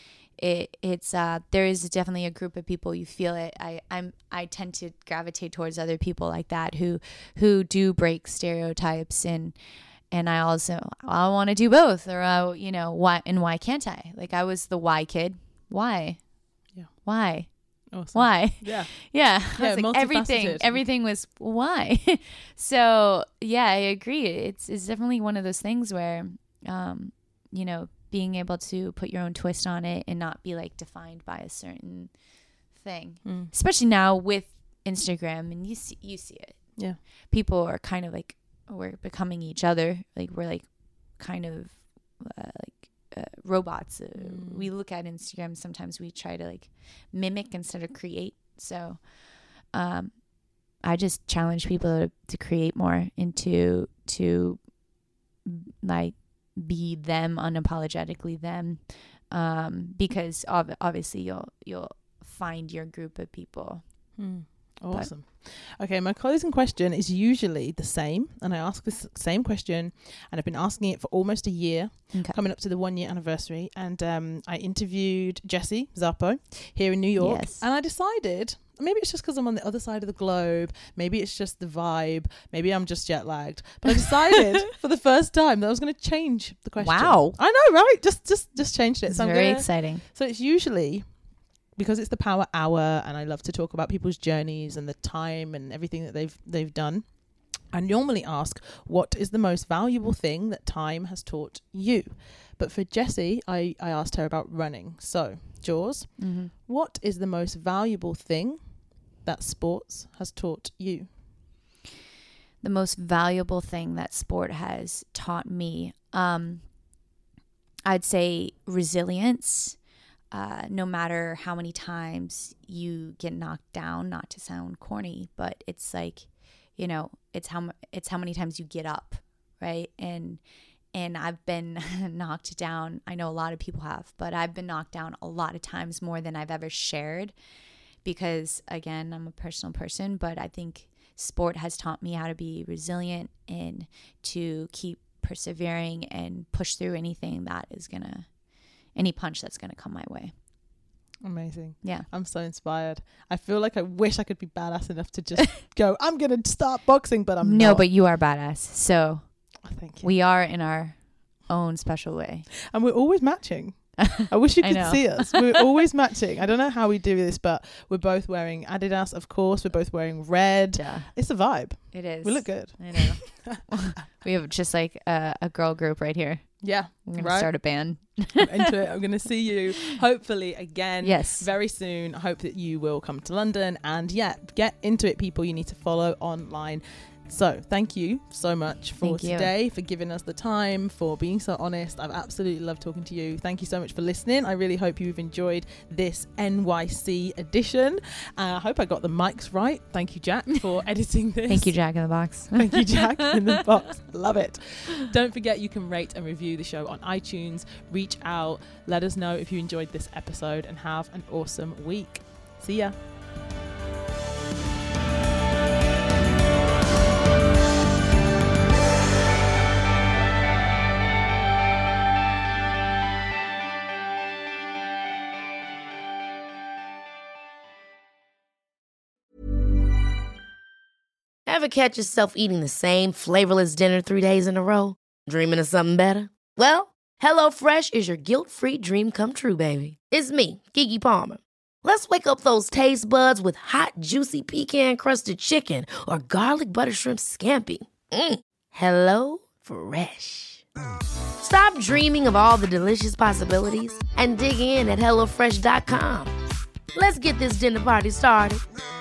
it it's uh there is definitely a group of people, you feel it. I I'm I tend to gravitate towards other people like that who who do break stereotypes, and and I also I want to do both, or uh, you know, why and why can't I? Like I was the why kid. Why? Yeah. Why? Awesome. Why? Yeah. Yeah. Yeah, I was like, everything, multifaceted. everything was why. So yeah, I agree. It's, it's definitely one of those things where, um, you know, being able to put your own twist on it and not be like defined by a certain thing, Mm. especially now with Instagram, and you see, you see it. Yeah. People are kind of like, we're becoming each other. Like we're like kind of uh, like uh, robots. Uh, Mm. We look at Instagram. Sometimes we try to like mimic instead of create. So, um, I just challenge people to, to create more and to, to like be them, unapologetically them. Um, because ob- obviously you'll, you'll find your group of people. Mm. Awesome. Okay, my closing question is usually the same, and I ask this same question, and I've been asking it for almost a year, Okay. coming up to the one year anniversary. And um, I interviewed Jessie Zappo here in New York, Yes. and I decided maybe it's just because I'm on the other side of the globe, maybe it's just the vibe, maybe I'm just jet lagged, but I decided for the first time that I was going to change the question. Wow. I know, right? Just, just, just changed it. It's so I'm very gonna, exciting. So it's usually, because it's the Power Hour and I love to talk about people's journeys and the time and everything that they've they've done, I normally ask, what is the most valuable thing that time has taught you? But for Jessie, I, I asked her about running. So, Jaws, Mm-hmm. what is the most valuable thing that sports has taught you? The most valuable thing that sport has taught me, um, I'd say resilience. Uh, no matter how many times you get knocked down, not to sound corny, but it's like, you know, it's how it's how many times you get up, right? And and I've been knocked down. I know a lot of people have, but I've been knocked down a lot of times, more than I've ever shared, because again, I'm a personal person. But I think sport has taught me how to be resilient and to keep persevering and push through anything that is gonna. Any punch that's going to come my way. Amazing. Yeah. I'm so inspired. I feel like I wish I could be badass enough to just go, I'm going to start boxing, but I'm no, not. but you are badass. So Oh, thank you. we are in our own special way. And we're always matching. I wish you I could know. see us. We're always matching. I don't know how we do this, but we're both wearing Adidas, of course. We're both wearing red. Yeah, It's a vibe. it is. We look good. I know. We have just like a, a girl group right here. Yeah. We're going Right. to start a band. I'm into it. I'm going to see you hopefully again Yes. very soon. I hope that you will come to London, and yeah, get into it, people. You need to follow online. So thank you so much for Thank you. today, for giving us the time, for being so honest. I've absolutely loved talking to you. Thank you so much for listening. I really hope you've enjoyed this N Y C edition. Uh, I hope I got the mics right. Thank you, Jack, for editing this. Thank you, Jack in the Box. Thank you, Jack, in the box. Love it. Don't forget, you can rate and review the show on iTunes. Reach out. Let us know if you enjoyed this episode, and have an awesome week. See ya. Ever catch yourself eating the same flavorless dinner three days in a row? Dreaming of something better? Well, HelloFresh is your guilt-free dream come true, baby. It's me, Keke Palmer. Let's wake up those taste buds with hot, juicy pecan-crusted chicken or garlic butter shrimp scampi. Mm. Hello Fresh. Stop dreaming of all the delicious possibilities and dig in at HelloFresh dot com. Let's get this dinner party started.